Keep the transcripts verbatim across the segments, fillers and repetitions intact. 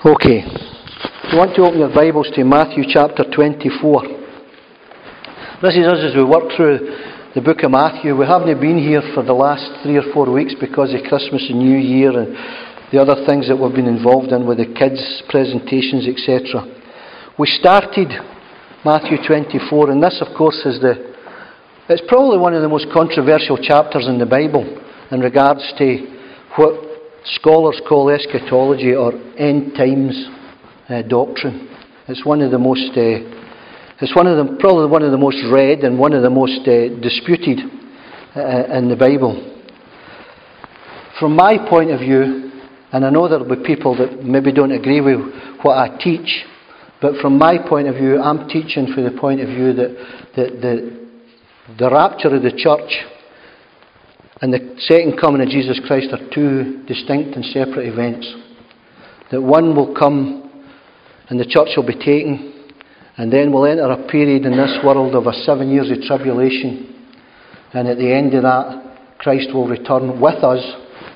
Okay, you want to open your Bibles to Matthew chapter twenty-four. This is us as we work through the book of Matthew. We haven't been here for the last three or four weeks because of Christmas and New Year and the other things that we've been involved in with the kids' presentations, et cetera. We started Matthew twenty-four, and this, of course, is the it's probably one of the most controversial chapters in the Bible in regards to what scholars call eschatology or end times uh, doctrine. It's one of the most, uh, it's one of the probably one of the most read and one of the most uh, disputed uh, in the Bible. From my point of view, and I know there will be people that maybe don't agree with what I teach, but from my point of view, I'm teaching from the point of view that the the, the rapture of the church and the second coming of Jesus Christ are two distinct and separate events. That one will come and the church will be taken, and then we'll enter a period in this world of a seven years of tribulation, and at the end of that Christ will return with us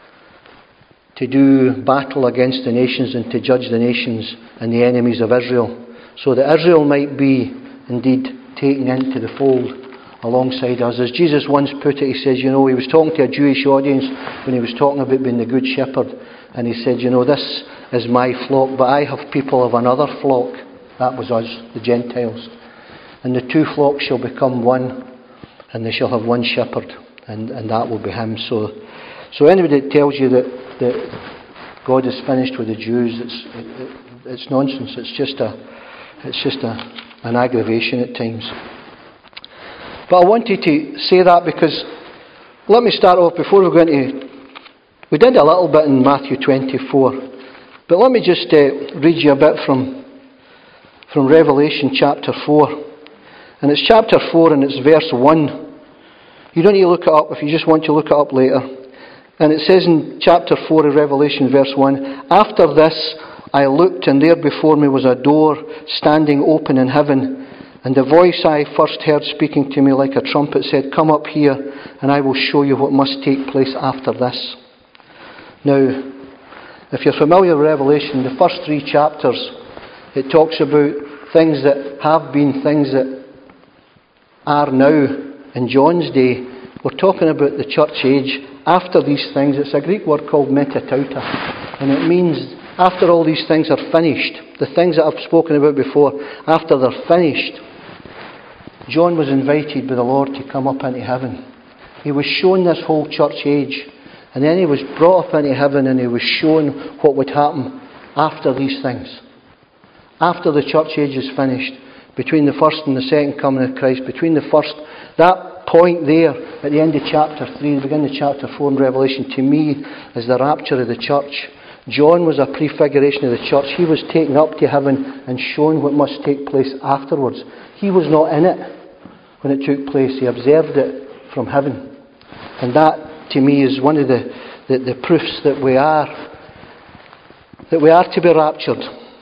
to do battle against the nations and to judge the nations and the enemies of Israel, so that Israel might be indeed taken into the fold alongside us. As Jesus once put it, he says, you know, he was talking to a Jewish audience when he was talking about being the good shepherd, and he said, you know, this is my flock, but I have people of another flock. That was us, the Gentiles. And the two flocks shall become one, and they shall have one shepherd, and, and that will be him. So so anybody that tells you that, that God is finished with the Jews, it's it, it, it's nonsense. It's just a it's just a, an aggravation at times. But I wanted to say that because, let me start off before we go into, we did a little bit in Matthew twenty-four, but let me just uh, read you a bit from, from Revelation chapter four. And it's chapter four and it's verse one. You don't need to look it up if you just want to look it up later. And it says in chapter four of Revelation verse one, after this I looked, and there before me was a door standing open in heaven. And the voice I first heard speaking to me like a trumpet said, come up here, and I will show you what must take place after this. Now, if you're familiar with Revelation, the first three chapters, it talks about things that have been, things that are now. In John's day, we're talking about the church age. After these things, it's a Greek word called metatauta, and it means after all these things are finished, the things that I've spoken about before, after they're finished, John was invited by the Lord to come up into heaven. He was shown this whole church age, and then he was brought up into heaven and he was shown what would happen after these things. After the church age is finished, between the first and the second coming of Christ, between the first, that point there at the end of chapter three, the beginning of chapter four in Revelation, to me is the rapture of the church. John was a prefiguration of the church. He was taken up to heaven and shown what must take place afterwards. He was not in it when it took place. He observed it from heaven. And that, to me, is one of the, the, the proofs that we are that we are to be raptured.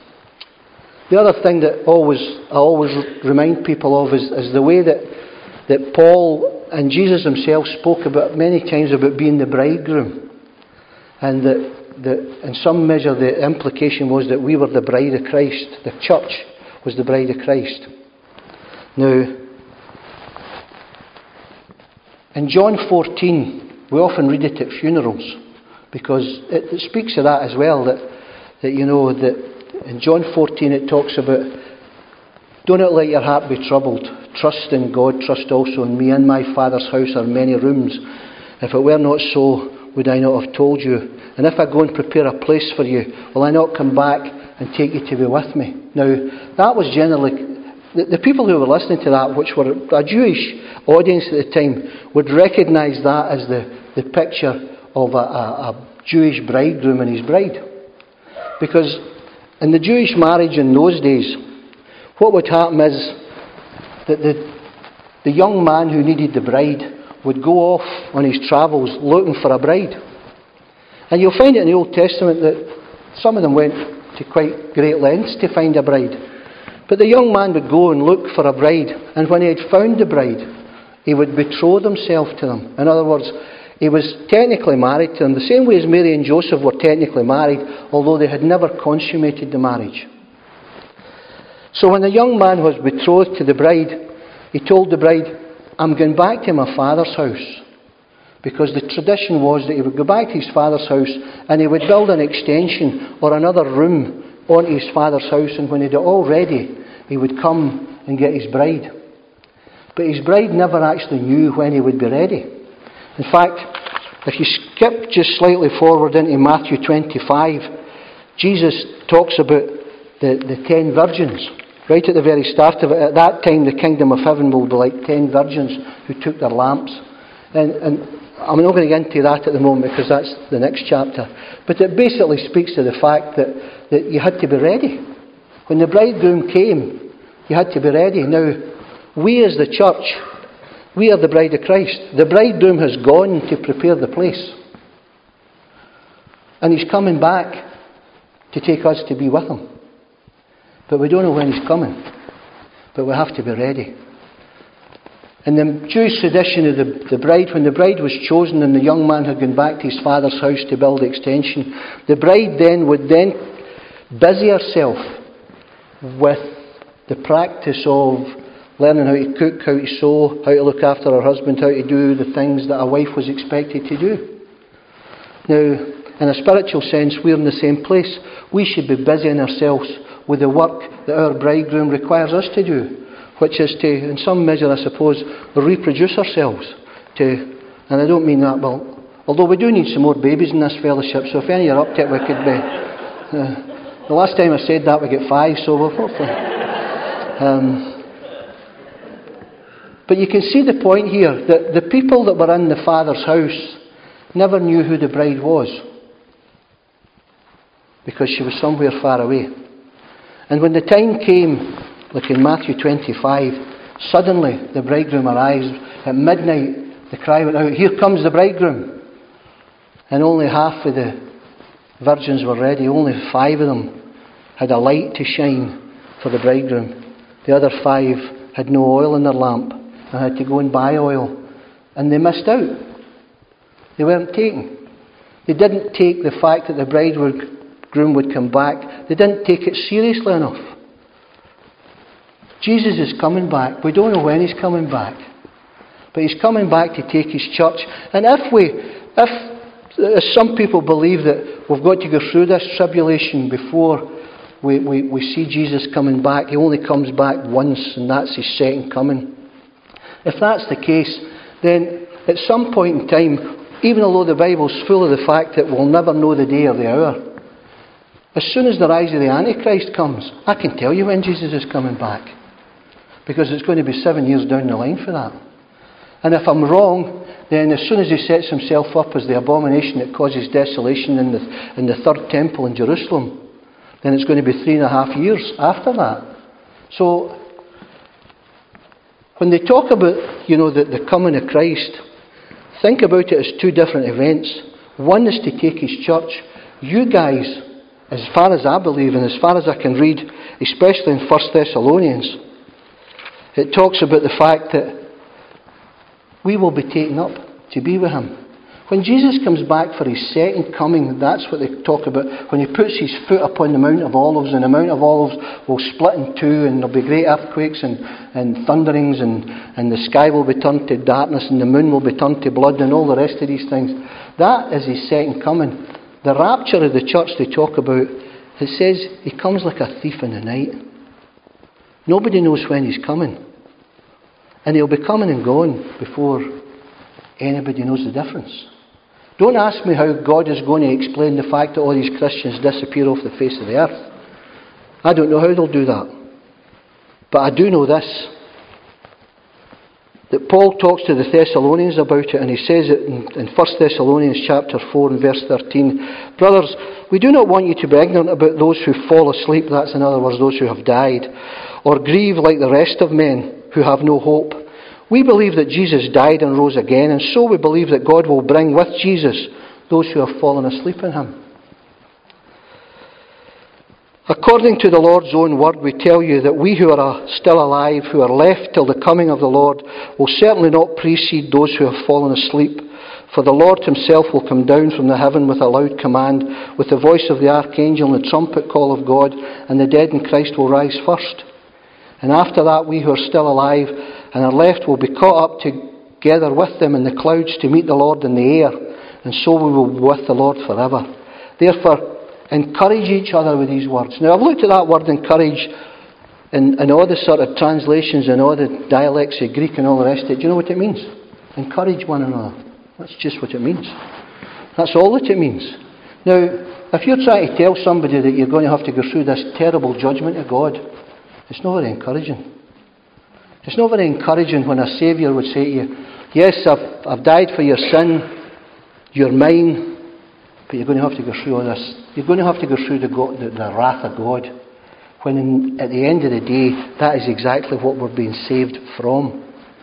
The other thing that always I always remind people of is, is the way that, that Paul and Jesus himself spoke about many times about being the bridegroom. And that The, in some measure, the implication was that we were the bride of Christ. The church was the bride of Christ. Now, in John fourteen, we often read it at funerals because it, it speaks of that as well. That, that you know, that in John fourteen it talks about, do not let your heart be troubled. Trust in God, trust also in me. In my Father's house are many rooms. If it were not so, would I not have told you? And if I go and prepare a place for you, will I not come back and take you to be with me? Now, that was generally, the, the people who were listening to that, which were a Jewish audience at the time, would recognise that as the, the picture of a, a, a Jewish bridegroom and his bride. Because in the Jewish marriage in those days, what would happen is that the, the young man who needed the bride would go off on his travels looking for a bride. And you'll find it in the Old Testament that some of them went to quite great lengths to find a bride. But the young man would go and look for a bride, and when he had found the bride, he would betroth himself to them. In other words, He was technically married to them, the same way as Mary and Joseph were technically married, although they had never consummated the marriage. So when the young man was betrothed to the bride, he told the bride, I'm going back to my father's house. Because the tradition was that he would go back to his father's house and he would build an extension or another room onto his father's house, and when he had it all ready, he would come and get his bride. But his bride never actually knew when he would be ready. In fact, if you skip just slightly forward into Matthew twenty-five, Jesus talks about the, the ten virgins. Right at the very start of it, at that time the kingdom of heaven will be like ten virgins who took their lamps. And, and I'm not going to get into that at the moment because that's the next chapter. But it basically speaks to the fact that, that you had to be ready. When the bridegroom came, you had to be ready. Now, we as the church, we are the bride of Christ. The bridegroom has gone to prepare the place. And he's coming back to take us to be with him. But we don't know when he's coming. But we have to be ready. In the Jewish tradition of the, the bride, when the bride was chosen and the young man had gone back to his father's house to build the extension, the bride then would then busy herself with the practice of learning how to cook, how to sew, how to look after her husband, how to do the things that a wife was expected to do. Now, in a spiritual sense, we're in the same place. We should be busying ourselves with the work that our bridegroom requires us to do, which is to, in some measure, I suppose, reproduce ourselves. To, and I don't mean that, well, although we do need some more babies in this fellowship, so if any are up to it, we could be. Uh, the last time I said that, we get five, so we'll hopefully. Um, but you can see the point here that the people that were in the Father's house never knew who the bride was, because she was somewhere far away. And when the time came, like in Matthew twenty-five, suddenly the bridegroom arrives. At midnight, the cry went out, here comes the bridegroom. And only half of the virgins were ready. Only five of them had a light to shine for the bridegroom. The other five had no oil in their lamp and had to go and buy oil. And they missed out. They weren't taken. They didn't take the fact that the bridegroom would come back. They didn't take it seriously enough. Jesus is coming back. We don't know when he's coming back. But he's coming back to take his church. And if we, if as some people believe that we've got to go through this tribulation before we, we, we see Jesus coming back, he only comes back once, and that's his second coming. If that's the case, then at some point in time, even although the Bible's full of the fact that we'll never know the day or the hour, as soon as the rise of the Antichrist comes, I can tell you when Jesus is coming back. Because it's going to be seven years down the line for that. And if I'm wrong, then as soon as he sets himself up as the abomination that causes desolation in the, in the third temple in Jerusalem, then it's going to be three and a half years after that. So, when they talk about, you know, the, the coming of Christ, think about it as two different events. One is to take his church. You guys, as far as I believe and as far as I can read, especially in First Thessalonians, it talks about the fact that we will be taken up to be with him. When Jesus comes back for his second coming, that's what they talk about. When he puts his foot upon the Mount of Olives, and the Mount of Olives will split in two, and there'll be great earthquakes and, and thunderings, and, and the sky will be turned to darkness, and the moon will be turned to blood, and all the rest of these things. That is his second coming. The rapture of the church they talk about, it says he comes like a thief in the night. Nobody knows when he's coming. And he'll be coming and going before anybody knows the difference. Don't ask me how God is going to explain the fact that all these Christians disappear off the face of the earth. I don't know how they'll do that. But I do know this, that Paul talks to the Thessalonians about it, and he says it in, in First Thessalonians chapter four and verse thirteen. Brothers, we do not want you to be ignorant about those who fall asleep, that's in other words those who have died, or grieve like the rest of men who have no hope. We believe that Jesus died and rose again, and so we believe that God will bring with Jesus those who have fallen asleep in him. According to the Lord's own word, we tell you that we who are still alive, who are left till the coming of the Lord, will certainly not precede those who have fallen asleep. For the Lord himself will come down from the heaven with a loud command, with the voice of the archangel and the trumpet call of God, and the dead in Christ will rise first. And after that we who are still alive and are left will be caught up together with them in the clouds to meet the Lord in the air, and so we will be with the Lord forever. Therefore, encourage each other with these words. Now, I've looked at that word encourage in, in all the sort of translations and all the dialects of Greek and all the rest of it. Do you know what it means? Encourage one another. That's just what it means. That's all that it means. Now, if you're trying to tell somebody that you're going to have to go through this terrible judgment of God, it's not very encouraging. It's not very encouraging when a Saviour would say to you, yes, I've, I've died for your sin, you're mine, but you're going to have to go through all this. You're going to have to go through the, God, the, the wrath of God. When in, at the end of the day, that is exactly what we're being saved from.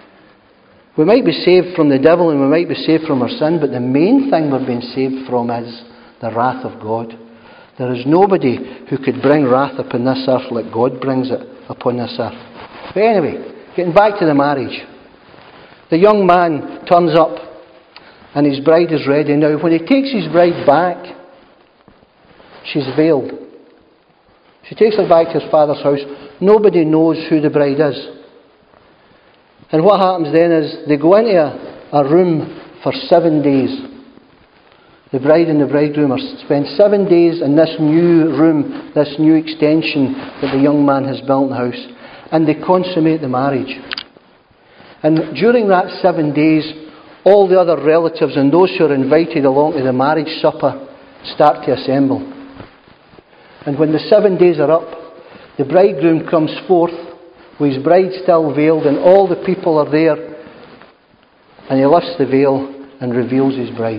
We might be saved from the devil and we might be saved from our sin, but the main thing we're being saved from is the wrath of God. There is nobody who could bring wrath upon this earth like God brings it upon this earth. But anyway, getting back to the marriage. The young man turns up and his bride is ready. Now, when he takes his bride back, she's veiled. She takes her back to his father's house. Nobody knows who the bride is. And what happens then is they go into a, a room for seven days. The bride and the bridegroom are spend seven days in this new room, this new extension that the young man has built in the house. And they consummate the marriage. And during that seven days, all the other relatives and those who are invited along to the marriage supper start to assemble. And when the seven days are up, the bridegroom comes forth with his bride still veiled, and all the people are there, and he lifts the veil and reveals his bride.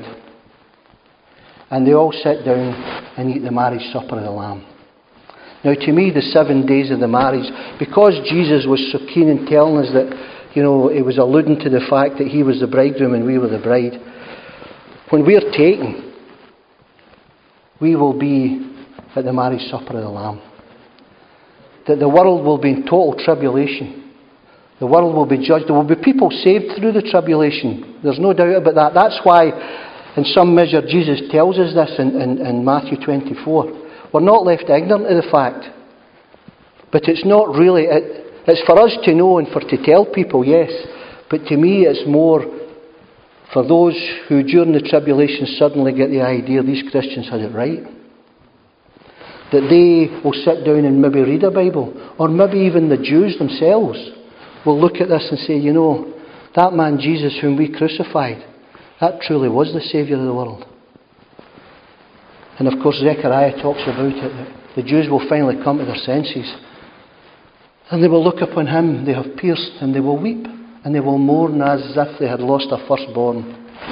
And they all sit down and eat the marriage supper of the Lamb. Now, to me, the seven days of the marriage, because Jesus was so keen in telling us that, you know, he was alluding to the fact that he was the bridegroom and we were the bride. When we're taken, we will be at the marriage supper of the Lamb. That the world will be in total tribulation. The world will be judged. There will be people saved through the tribulation. There's no doubt about that. That's why, in some measure, Jesus tells us this in, in, in Matthew twenty-four. We're not left ignorant of the fact. But it's not really... It, it's for us to know and for to tell people, yes. But to me, it's more for those who, during the tribulation, suddenly get the idea these Christians had it right. That they will sit down and maybe read a Bible, or maybe even the Jews themselves will look at this and say, you know, that man Jesus whom we crucified, that truly was the Saviour of the world. And of course Zechariah talks about it, that the Jews will finally come to their senses, and they will look upon him they have pierced, and they will weep, and they will mourn as if they had lost a firstborn.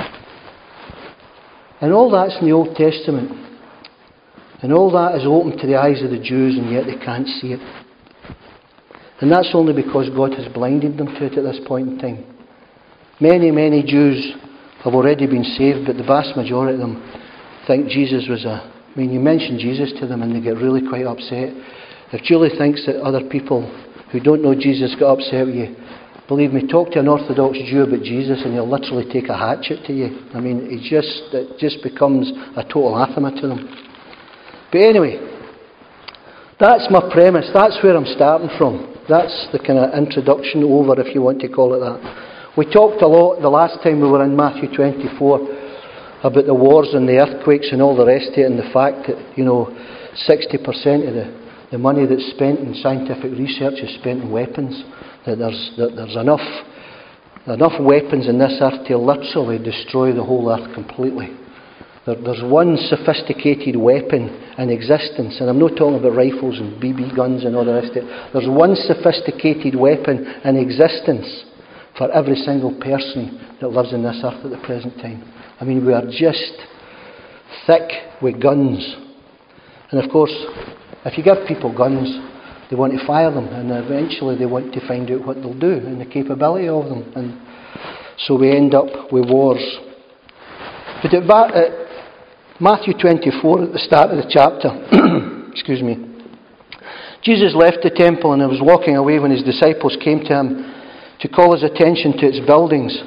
And all that's in the Old Testament. And all that is open to the eyes of the Jews, and yet they can't see it. And that's only because God has blinded them to it at this point in time. Many, many Jews have already been saved, but the vast majority of them think Jesus was a... I mean, you mention Jesus to them and they get really quite upset. If Julie thinks that other people who don't know Jesus got upset with you, believe me, talk to an Orthodox Jew about Jesus and he'll literally take a hatchet to you. I mean, it just, it just becomes a total anathema to them. But anyway, that's my premise. That's where I'm starting from. That's the kind of introduction over, if you want to call it that. We talked a lot the last time we were in Matthew twenty-four about the wars and the earthquakes and all the rest of it, and the fact that, you know, sixty percent of the, the money that's spent in scientific research is spent in weapons. That there's, that there's enough, enough weapons in this earth to literally destroy the whole earth completely. There's one sophisticated weapon in existence, and I'm not talking about rifles and B B guns and all the rest of it. There's one sophisticated weapon in existence for every single person that lives in this earth at the present time. I mean, we are just thick with guns. And of course, if you give people guns, they want to fire them, and eventually they want to find out what they'll do and the capability of them. And so we end up with wars. But at, Va- at Matthew twenty-four, at the start of the chapter, excuse me, Jesus left the temple and was walking away when his disciples came to him to call his attention to its buildings.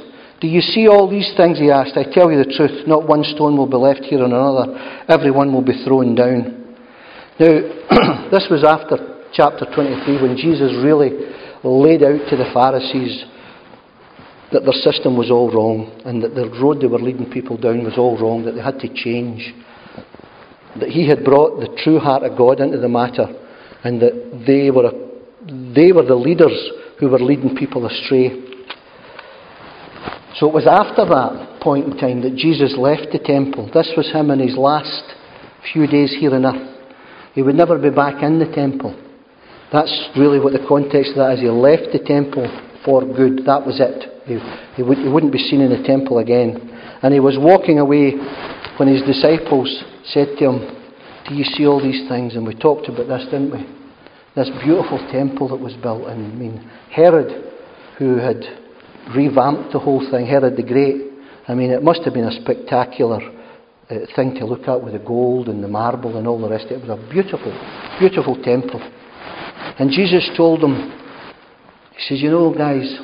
Do you see all these things, he asked? I tell you the truth, not one stone will be left here on another. Every one will be thrown down. Now, this was after chapter twenty-three, when Jesus really laid out to the Pharisees that their system was all wrong, and that the road they were leading people down was all wrong, that they had to change. That he had brought the true heart of God into the matter, and that they were, they were the leaders who were leading people astray. So it was after that point in time that Jesus left the temple. This was him in his last few days here on earth. He would never be back in the temple. That's really what the context of that is. He left the temple for good. That was it. He, he, would, he wouldn't be seen in the temple again. And he was walking away when his disciples said to him, do you see all these things? And we talked about this, didn't we? This beautiful temple that was built. And I mean, Herod, who had revamped the whole thing, Herod the Great, I mean, it must have been a spectacular uh, thing to look at with the gold and the marble and all the rest of it. It was a beautiful, beautiful temple. And Jesus told them, he says, you know, guys,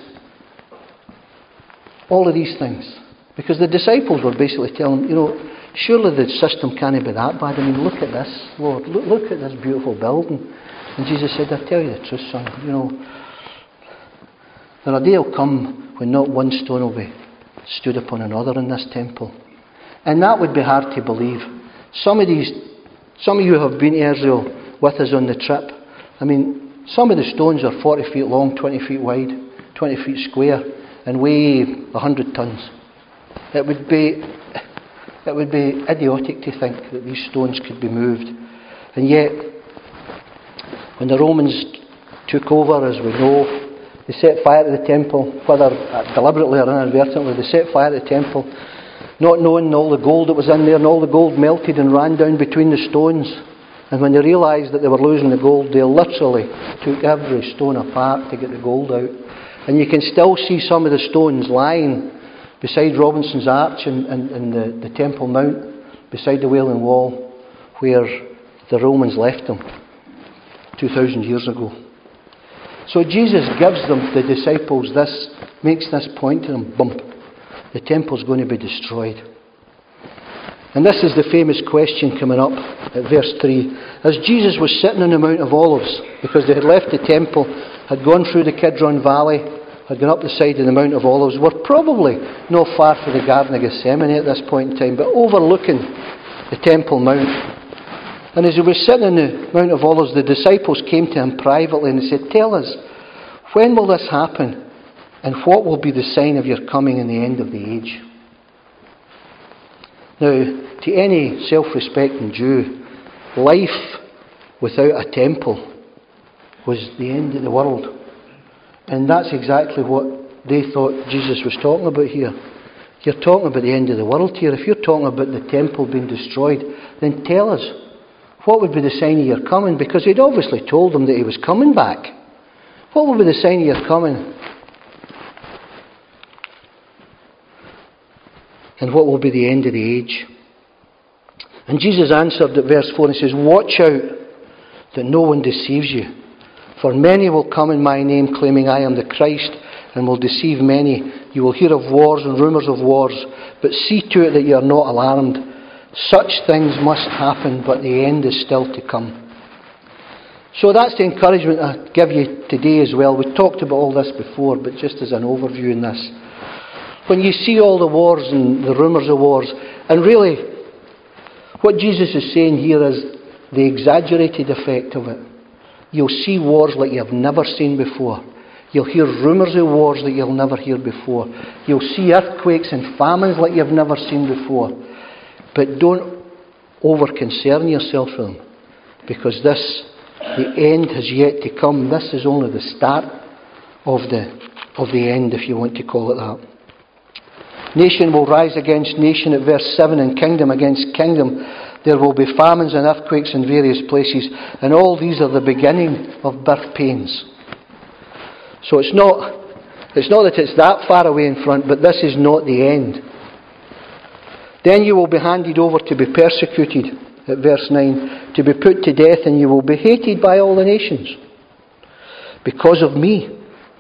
all of these things, because the disciples were basically telling him, you know, surely the system can't be that bad. I mean, look at this, Lord, look, look at this beautiful building. And Jesus said, I tell you the truth, son, you know, there a day will come when not one stone will be stood upon another in this temple. And that would be hard to believe. Some of these, some of you have been to Israel with us on the trip. I mean, some of the stones are forty feet long, twenty feet wide, twenty feet square, and weigh a hundred tons. It would be, it would be idiotic to think that these stones could be moved. And yet, when the Romans took over, as we know, they set fire to the temple, whether deliberately or inadvertently. They set fire to the temple, not knowing all the gold that was in there, and all the gold melted and ran down between the stones. And when they realised that they were losing the gold, they literally took every stone apart to get the gold out. And you can still see some of the stones lying beside Robinson's Arch and, and, and the, the Temple Mount, beside the Wailing Wall, where the Romans left them two thousand years ago. So Jesus gives them, the disciples, this, makes this point to them, bump, the temple's going to be destroyed. And this is the famous question coming up at verse three. As Jesus was sitting on the Mount of Olives, because they had left the temple, had gone through the Kidron Valley, had gone up the side of the Mount of Olives, were probably not far from the Garden of Gethsemane at this point in time, but overlooking the Temple Mount. And as he was sitting on the Mount of Olives, the disciples came to him privately and they said, tell us, when will this happen? And what will be the sign of your coming in the end of the age? Now, to any self-respecting Jew, life without a temple was the end of the world. And that's exactly what they thought Jesus was talking about here. You're talking about the end of the world here. If you're talking about the temple being destroyed, then tell us, what would be the sign of your coming? Because he'd obviously told them that he was coming back. What will be the sign of your coming? And what will be the end of the age? And Jesus answered at verse four and says, watch out that no one deceives you. For many will come in my name claiming I am the Christ and will deceive many. You will hear of wars and rumours of wars, but see to it that you are not alarmed. Such things must happen, but the end is still to come. So that's the encouragement I give you today as well. We talked about all this before, but just as an overview in this. When you see all the wars and the rumours of wars, and really what Jesus is saying here is the exaggerated effect of it. You'll see wars like you've never seen before. You'll hear rumours of wars that you'll never hear before. You'll see earthquakes and famines like you've never seen before. But don't over-concern yourself with them, because this, the end has yet to come. This is only the start of the, of the end, if you want to call it that. Nation will rise against nation at verse seven, and kingdom against kingdom. There will be famines and earthquakes in various places, and all these are the beginning of birth pains. So it's not, it's not that it's that far away in front, but this is not the end. Then you will be handed over to be persecuted, at verse nine, to be put to death, and you will be hated by all the nations because of me.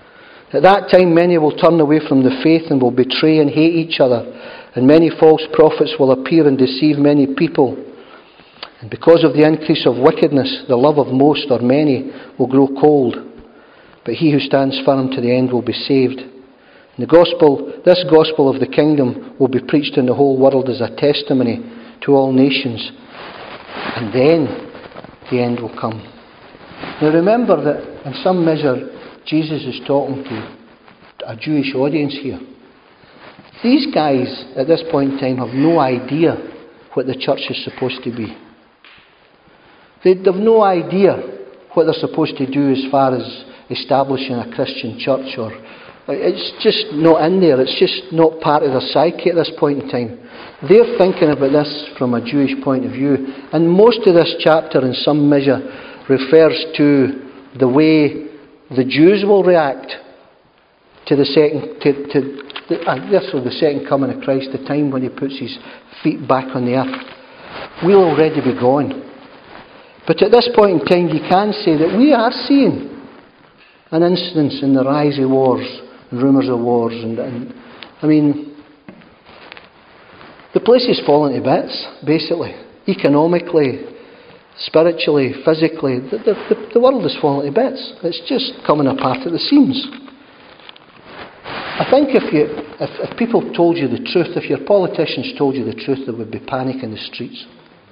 At that time many will turn away from the faith and will betray and hate each other, and many false prophets will appear and deceive many people. And because of the increase of wickedness, the love of most or many will grow cold. But he who stands firm to the end will be saved. And the gospel, this gospel of the kingdom will be preached in the whole world as a testimony to all nations. And then the end will come. Now remember that in some measure Jesus is talking to a Jewish audience here. These guys at this point in time have no idea what the church is supposed to be. They have no idea what they're supposed to do as far as establishing a Christian church. Or it's just not in there. It's just not part of their psyche at this point in time. They're thinking about this from a Jewish point of view. And most of this chapter in some measure refers to the way the Jews will react to the second, to, to the, uh, yes, so the second coming of Christ, the time when he puts his feet back on the earth. We'll already be gone. But at this point in time, you can say that we are seeing an instance in the rise of wars and rumours of wars. And, and I mean, the place is falling to bits, basically, economically, spiritually, physically. The, the, the world is falling to bits. It's just coming apart at the seams. I think if you, if, if people told you the truth, if your politicians told you the truth, there would be panic in the streets.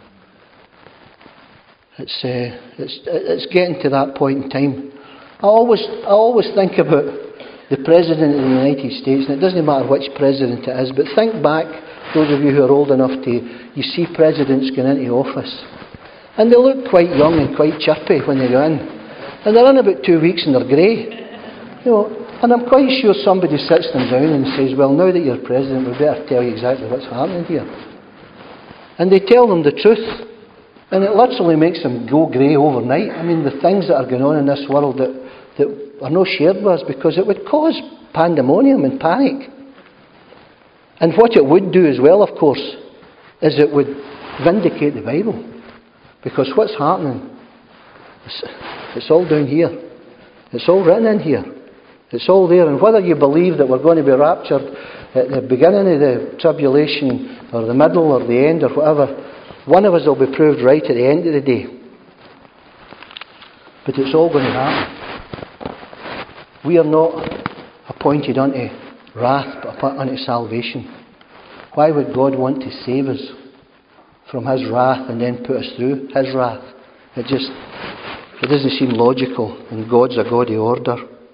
It's uh, it's it's getting to that point in time. I always I always think about the President of the United States, and it doesn't matter which president it is, but think back, those of you who are old enough to, you see presidents going into office. And they look quite young and quite chirpy when they go in. And they're in about two weeks and they're grey. You know, and I'm quite sure somebody sits them down and says, well, now that you're president, we better tell you exactly what's happening here. And they tell them the truth. And it literally makes them go grey overnight. I mean, the things that are going on in this world that, that are not shared with us, because it would cause pandemonium and panic. And what it would do as well, of course, is it would vindicate the Bible. Because what's happening, it's, it's all down here. It's all written in here. It's all there. And whether you believe that we're going to be raptured at the beginning of the tribulation, or the middle, or the end, or whatever, one of us will be proved right at the end of the day. But it's all going to happen. We are not appointed unto wrath, but unto salvation. Why would God want to save us from His wrath and then put us through His wrath? It just, it doesn't seem logical, and God's a God of order.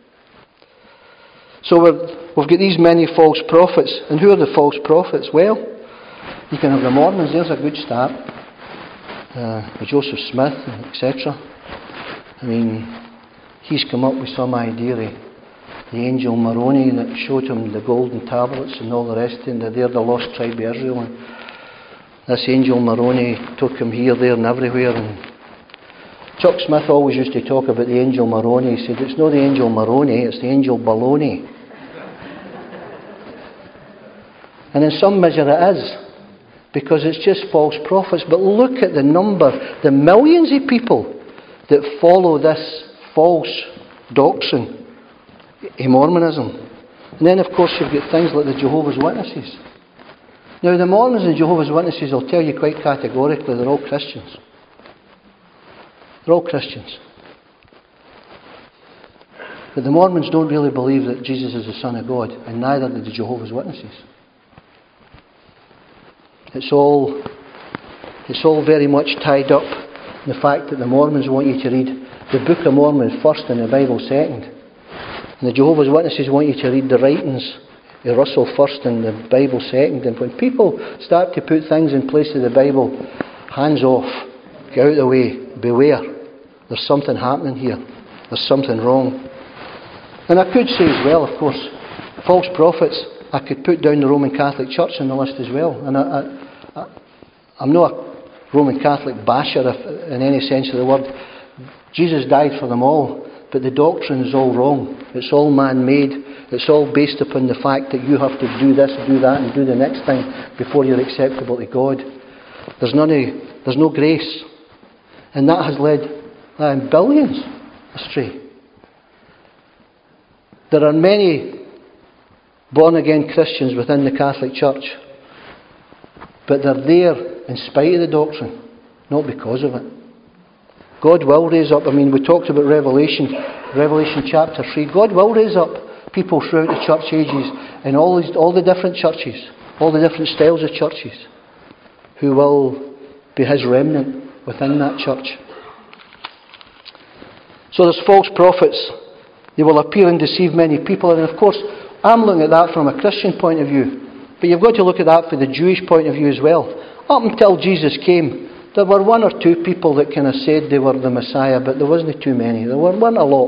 So we're, we've got these many false prophets. And who are the false prophets? Well, you can have the Mormons, there's a good start. Uh, Joseph Smith, et cetera. I mean, he's come up with some idea of the angel Moroni that showed him the golden tablets and all the rest, and they're the lost tribe of Israel. And this angel Moroni took him here, there, and everywhere. And Chuck Smith always used to talk about the angel Moroni. He said, it's not the angel Moroni, it's the angel Baloney. And in some measure it is, because it's just false prophets. But look at the number, the millions of people that follow this false doctrine in Mormonism. And then, of course, you've got things like the Jehovah's Witnesses. Now, the Mormons and Jehovah's Witnesses will tell you quite categorically they're all Christians. They're all Christians. But the Mormons don't really believe that Jesus is the Son of God, and neither do the Jehovah's Witnesses. It's all, it's all very much tied up in the fact that the Mormons want you to read the Book of Mormon first and the Bible second. And the Jehovah's Witnesses want you to read the writings of Russell first and the Bible second. And when people start to put things in place of the Bible, hands off, get out of the way, beware. There's something happening here. There's something wrong. And I could say as well, of course, false prophets. I could put down the Roman Catholic Church on the list as well. And I, I, I, I'm not a Roman Catholic basher if, in any sense of the word. Jesus died for them all, but the doctrine is all wrong. It's all man-made. It's all based upon the fact that you have to do this, do that, and do the next thing before you're acceptable to God. There's none of, there's no grace. And that has led uh, billions astray. There are many born-again Christians within the Catholic Church, but they're there in spite of the doctrine, not because of it. God will raise up, I mean, we talked about Revelation, Revelation chapter three. God will raise up people throughout the church ages in all, these, all the different churches, all the different styles of churches, who will be His remnant within that church. So there's false prophets. They will appear and deceive many people. And of course, I'm looking at that from a Christian point of view. But you've got to look at that from the Jewish point of view as well. Up until Jesus came, there were one or two people that kind of said they were the Messiah, but there wasn't too many. There weren't a lot.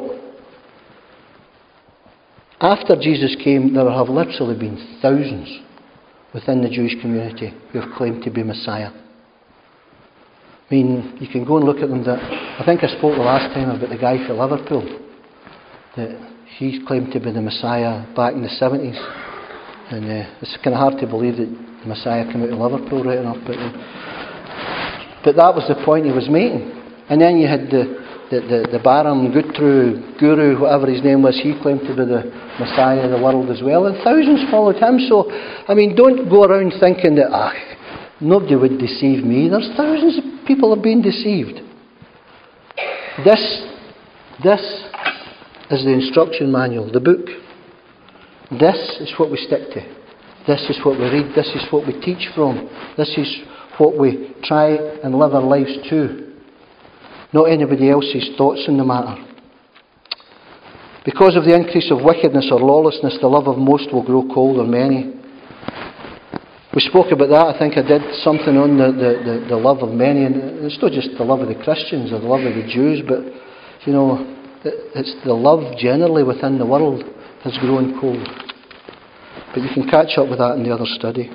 After Jesus came, there have literally been thousands within the Jewish community who have claimed to be Messiah. I mean, you can go and look at them. That I think I spoke the last time about the guy from Liverpool, that he claimed to be the Messiah back in the seventies. And uh, it's kind of hard to believe that the Messiah came out of Liverpool right enough. But, uh, but that was the point he was making. And then you had the, the, the, the Baram Gutru, Guru, whatever his name was, he claimed to be the Messiah of the world as well. And thousands followed him. So, I mean, don't go around thinking that, ah, nobody would deceive me. There's thousands of people have been deceived. This, this is the instruction manual, the book. This is what we stick to. This is what we read. This is what we teach from. This is what we try and live our lives to. Not anybody else's thoughts on the matter. Because of the increase of wickedness or lawlessness, the love of most will grow cold on many. We spoke about that. I think I did something on the, the, the, the love of many. And it's not just the love of the Christians or the love of the Jews, but, you know, it's the love generally within the world has grown cold. But you can catch up with that in the other study.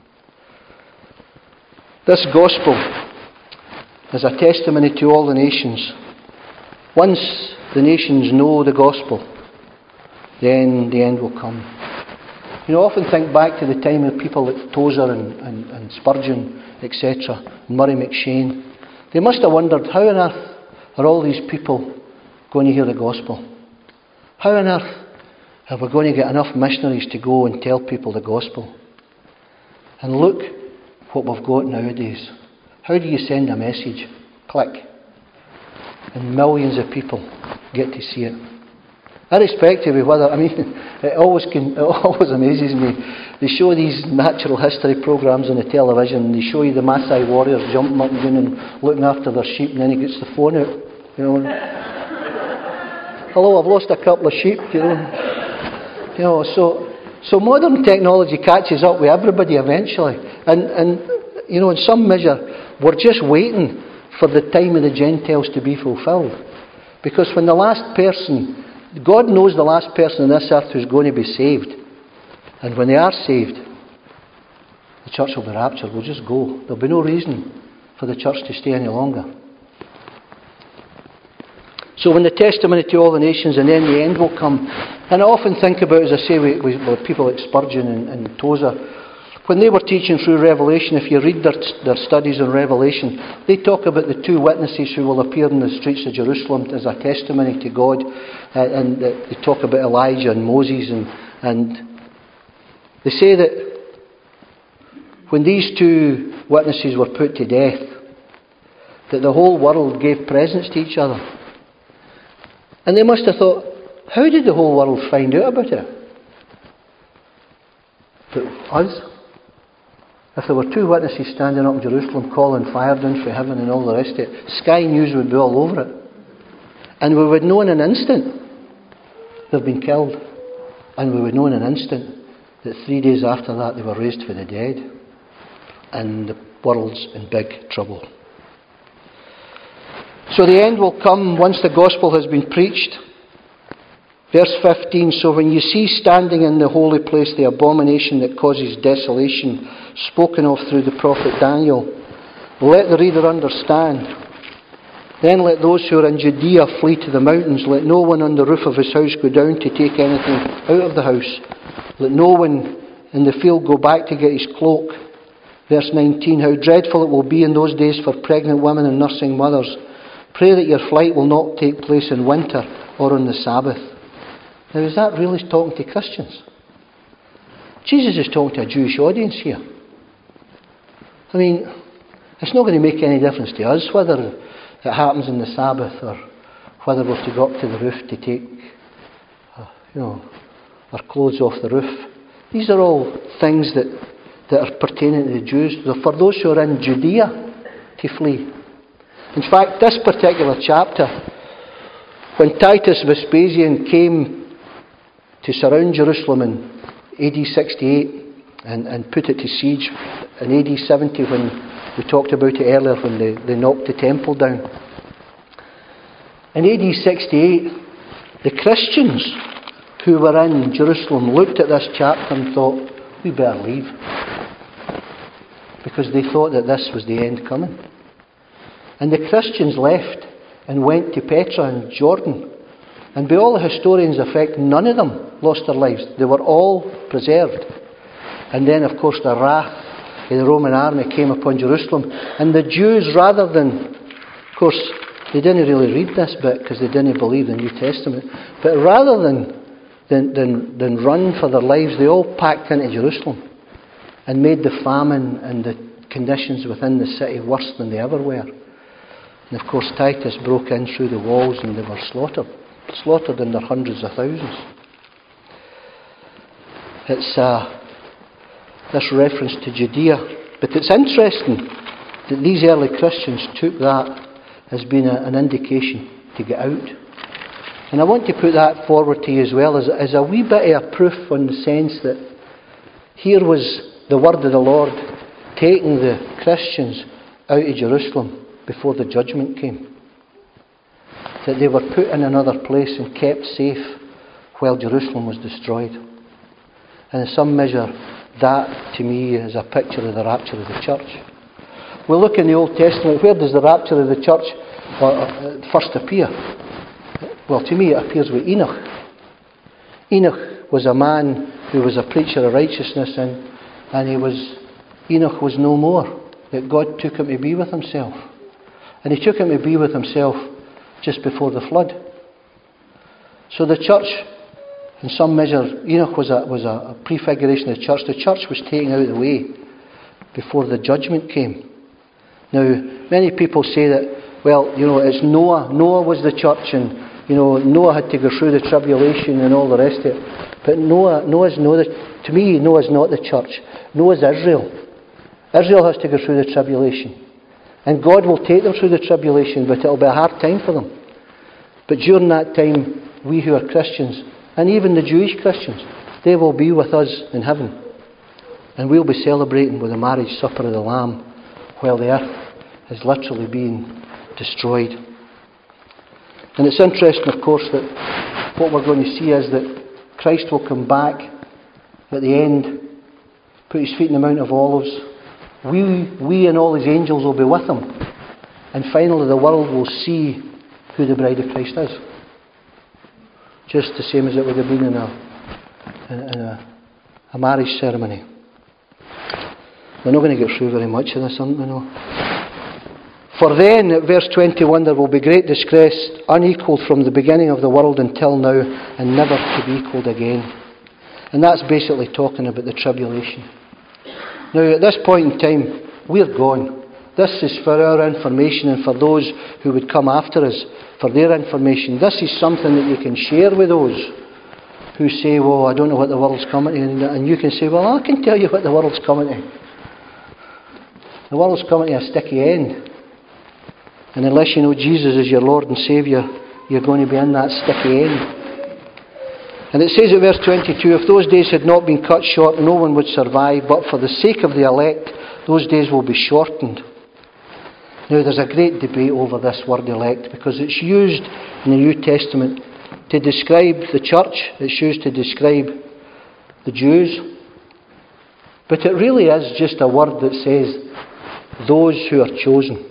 This gospel is a testimony to all the nations. Once the nations know the gospel, then the end will come. You know, I often think back to the time of people like Tozer and, and, and Spurgeon, et cetera, and Murray McShane. They must have wondered, how on earth are all these people going to hear the gospel? How on earth are we going to get enough missionaries to go and tell people the gospel? And look what we've got nowadays. How do you send a message? Click. And millions of people get to see it. Irrespective of whether, I mean, it always can, it always amazes me. They show these natural history programmes on the television, and they show you the Maasai warriors jumping up and down and looking after their sheep, and then he gets the phone out, you know. Hello, I've lost a couple of sheep, you know. You know, so so modern technology catches up with everybody eventually, and and you know, in some measure, we're just waiting for the time of the Gentiles to be fulfilled, because when the last person, God knows the last person on this earth who's going to be saved, and when they are saved, the church will be raptured. We'll just go. There'll be no reason for the church to stay any longer. So when the testimony to all the nations, and then the end will come. And I often think about, as I say, with, with, with people like Spurgeon and, and Tozer, when they were teaching through Revelation, if you read their, their studies on Revelation, they talk about the two witnesses who will appear in the streets of Jerusalem as a testimony to God, uh, and uh, they talk about Elijah and Moses, and, and they say that when these two witnesses were put to death, that the whole world gave presents to each other. And they must have thought, how did the whole world find out about it? But us? If there were two witnesses standing up in Jerusalem calling fire down from heaven and all the rest of it, Sky News would be all over it. And we would know in an instant they've been killed. And we would know in an instant that three days after that they were raised from the dead. And the world's in big trouble. So the end will come once the gospel has been preached. Verse fifteen, so when you see standing in the holy place the abomination that causes desolation, spoken of through the prophet Daniel, let the reader understand. Then let those who are in Judea flee to the mountains. Let no one on the roof of his house go down to take anything out of the house. Let no one in the field go back to get his cloak. Verse nineteen, how dreadful it will be in those days for pregnant women and nursing mothers. Pray that your flight will not take place in winter or on the Sabbath. Now, is that really talking to Christians? Jesus is talking to a Jewish audience here. I mean, it's not going to make any difference to us whether it happens in the Sabbath or whether we're to go up to the roof to take, uh, you know, our clothes off the roof. These are all things that, that are pertaining to the Jews. They're for those who are in Judea to flee. In fact, this particular chapter, when Titus Vespasian came to surround Jerusalem in A D sixty-eight and, and put it to siege in A D seventy, when we talked about it earlier, when they, they knocked the temple down. In A D sixty-eight, the Christians who were in Jerusalem looked at this chapter and thought, we better leave. Because they thought that this was the end coming. And the Christians left and went to Petra in Jordan. And by all the historians' effect, none of them lost their lives. They were all preserved. And then, of course, the wrath of the Roman army came upon Jerusalem. And the Jews, rather than, of course, they didn't really read this bit because they didn't believe the New Testament. But rather than, than, than, than run for their lives, they all packed into Jerusalem and made the famine and the conditions within the city worse than they ever were. And of course, Titus broke in through the walls and they were slaughtered. Slaughtered in their hundreds of thousands. It's uh, this reference to Judea. But it's interesting that these early Christians took that as being a, an indication to get out. And I want to put that forward to you as well as, as a wee bit of a proof in the sense that here was the word of the Lord taking the Christians out of Jerusalem before the judgment came. That they were put in another place and kept safe while Jerusalem was destroyed. And in some measure, that to me is a picture of the rapture of the church. We look in the Old Testament, where does the rapture of the church uh, uh, first appear? Well, to me it appears with Enoch. Enoch was a man who was a preacher of righteousness, and, and he was Enoch was no more. That God took him to be with himself. And he took him to be with himself just before the flood. So the church, in some measure, Enoch was a, was a prefiguration of the church. The church was taken out of the way before the judgment came. Now, many people say that, well, you know, it's Noah. Noah was the church, and, you know, Noah had to go through the tribulation and all the rest of it. But Noah, Noah's no, to me, Noah's not the church. Noah's Israel. Israel has to go through the tribulation. And God will take them through the tribulation, but it'll be a hard time for them. But during that time, we who are Christians, and even the Jewish Christians, they will be with us in heaven. And we'll be celebrating with the marriage supper of the Lamb while the earth is literally being destroyed. And it's interesting, of course, that what we're going to see is that Christ will come back at the end, put his feet in the Mount of Olives. We, we and all his angels will be with him. And finally the world will see who the bride of Christ is. Just the same as it would have been in a, in a, a marriage ceremony. We're not going to get through very much of this, aren't we? No. For then, at verse twenty-one, there will be great distress, unequalled from the beginning of the world until now, and never to be equalled again. And that's basically talking about the tribulation. Now, at this point in time, we're gone. This is for our information and for those who would come after us, for their information. This is something that you can share with those who say, well, I don't know what the world's coming to. And you can say, well, I can tell you what the world's coming to. The world's coming to a sticky end. And unless you know Jesus as your Lord and Saviour, you're going to be in that sticky end. And it says at verse twenty-two, if those days had not been cut short, no one would survive, but for the sake of the elect, those days will be shortened. Now, there's a great debate over this word elect, because it's used in the New Testament to describe the church, it's used to describe the Jews. But it really is just a word that says, those who are chosen.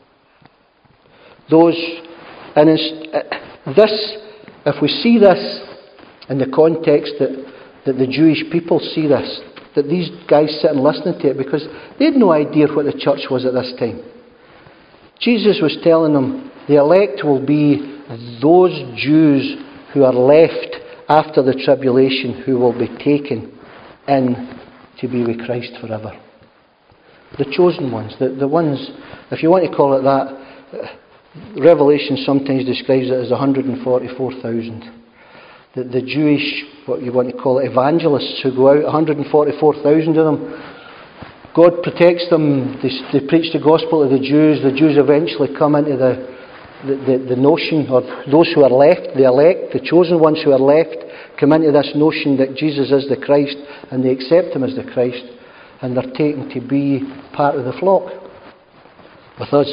Those, and it's, this, if we see this in the context that, that the Jewish people see this, that these guys sit and listen to it, because they had no idea what the church was at this time. Jesus was telling them, the elect will be those Jews who are left after the tribulation who will be taken in to be with Christ forever. The chosen ones, the, the ones, if you want to call it that, Revelation sometimes describes it as one hundred forty-four thousand. The, the Jewish, what you want to call it, evangelists who go out, one hundred forty-four thousand of them. God protects them, they, they preach the gospel to the Jews. The Jews eventually come into the, the, the, the notion, or those who are left, the elect, the chosen ones who are left, come into this notion that Jesus is the Christ, and they accept Him as the Christ, and they're taken to be part of the flock with us.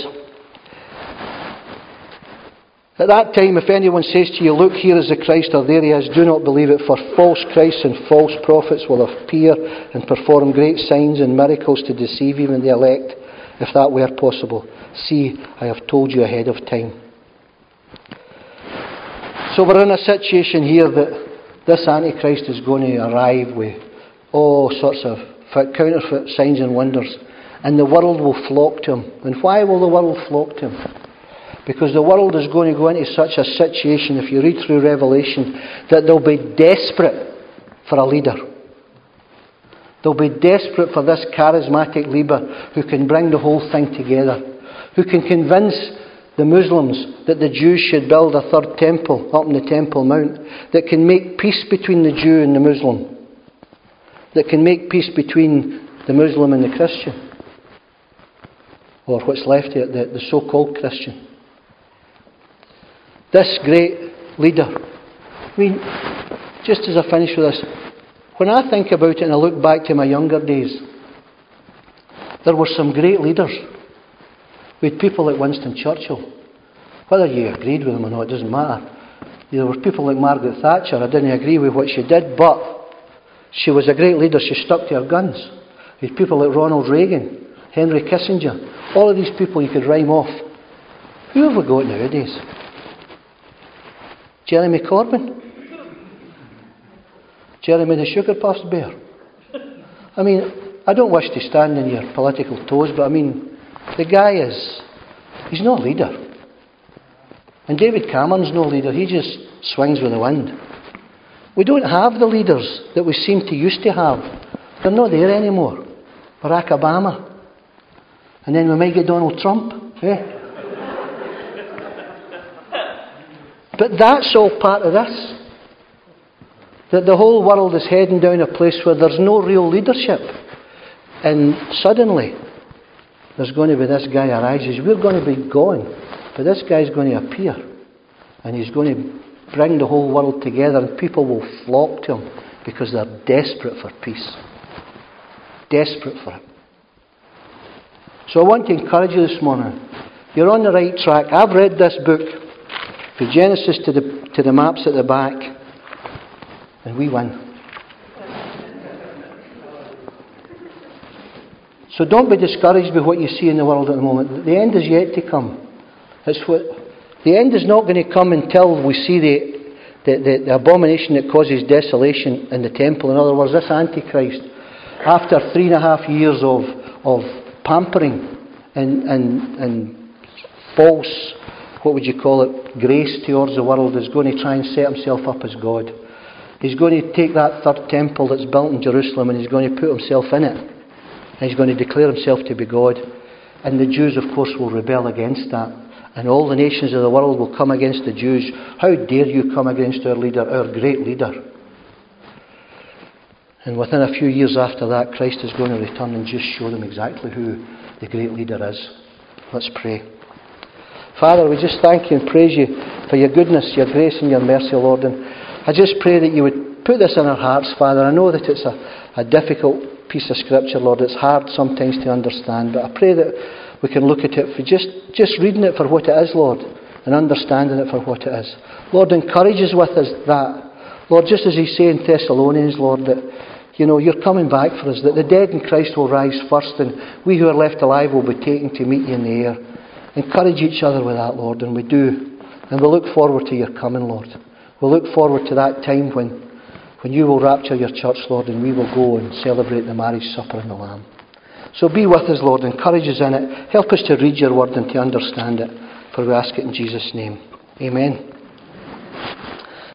At that time, if anyone says to you, look, here is the Christ, or there He is, do not believe it, for false Christs and false prophets will appear and perform great signs and miracles to deceive even the elect, if that were possible. See, I have told you ahead of time. So we're in a situation here that this Antichrist is going to arrive with all sorts of counterfeit signs and wonders, and the world will flock to Him. And why will the world flock to Him? Because the world is going to go into such a situation, if you read through Revelation, that they'll be desperate for a leader. They'll be desperate for this charismatic leader who can bring the whole thing together, who can convince the Muslims that the Jews should build a third temple up on the Temple Mount, that can make peace between the Jew and the Muslim, that can make peace between the Muslim and the Christian, or what's left of it, the, the so-called Christian. This great leader. I mean, just as I finish with this, when I think about it and I look back to my younger days, there were some great leaders. We had people like Winston Churchill. Whether you agreed with him or not, it doesn't matter. There were people like Margaret Thatcher. I didn't agree with what she did, but she was a great leader. She stuck to her guns. We had people like Ronald Reagan, Henry Kissinger. All of these people you could rhyme off. Who have we got nowadays? Jeremy Corbyn? Jeremy the Sugar Puffs Bear? I mean, I don't wish to stand on your political toes, but I mean, the guy is, he's no leader. And David Cameron's no leader, he just swings with the wind. We don't have the leaders that we seem to used to have. They're not there anymore. Barack Obama. And then we might get Donald Trump. Eh? But that's all part of this. That the whole world is heading down a place where there's no real leadership. And suddenly, there's going to be this guy arises. We're going to be gone. But this guy's going to appear. And he's going to bring the whole world together. And people will flock to him because they're desperate for peace. Desperate for it. So I want to encourage you this morning. You're on the right track. I've read this book. From Genesis to the, to the maps at the back, and we win. So don't be discouraged by what you see in the world at the moment. The end is yet to come. It's what, the end is not going to come until we see the, the, the, the abomination that causes desolation in the temple. In other words, this Antichrist, after three and a half years of, of pampering and, and, and false, what would you call it, grace towards the world, is going to try and set himself up as God. He's going to take that third temple that's built in Jerusalem and he's going to put himself in it. And he's going to declare himself to be God. And the Jews, of course, will rebel against that. And all the nations of the world will come against the Jews. How dare you come against our leader, our great leader? And within a few years after that, Christ is going to return and just show them exactly who the great leader is. Let's pray. Father, we just thank you and praise you for your goodness, your grace and your mercy, Lord. And I just pray that you would put this in our hearts, Father. I know that it's a, a difficult piece of scripture, Lord. It's hard sometimes to understand. But I pray that we can look at it for just, just reading it for what it is, Lord, and understanding it for what it is. Lord, encourage us with us that. Lord, just as you say in Thessalonians, Lord, that you know, you're coming back for us, that the dead in Christ will rise first and we who are left alive will be taken to meet you in the air. Encourage each other with that, Lord, and we do. And we look forward to your coming, Lord. We look forward to that time when, when you will rapture your church, Lord, and we will go and celebrate the marriage supper of the Lamb. So be with us, Lord. Encourage us in it. Help us to read your word and to understand it. For we ask it in Jesus' name. Amen.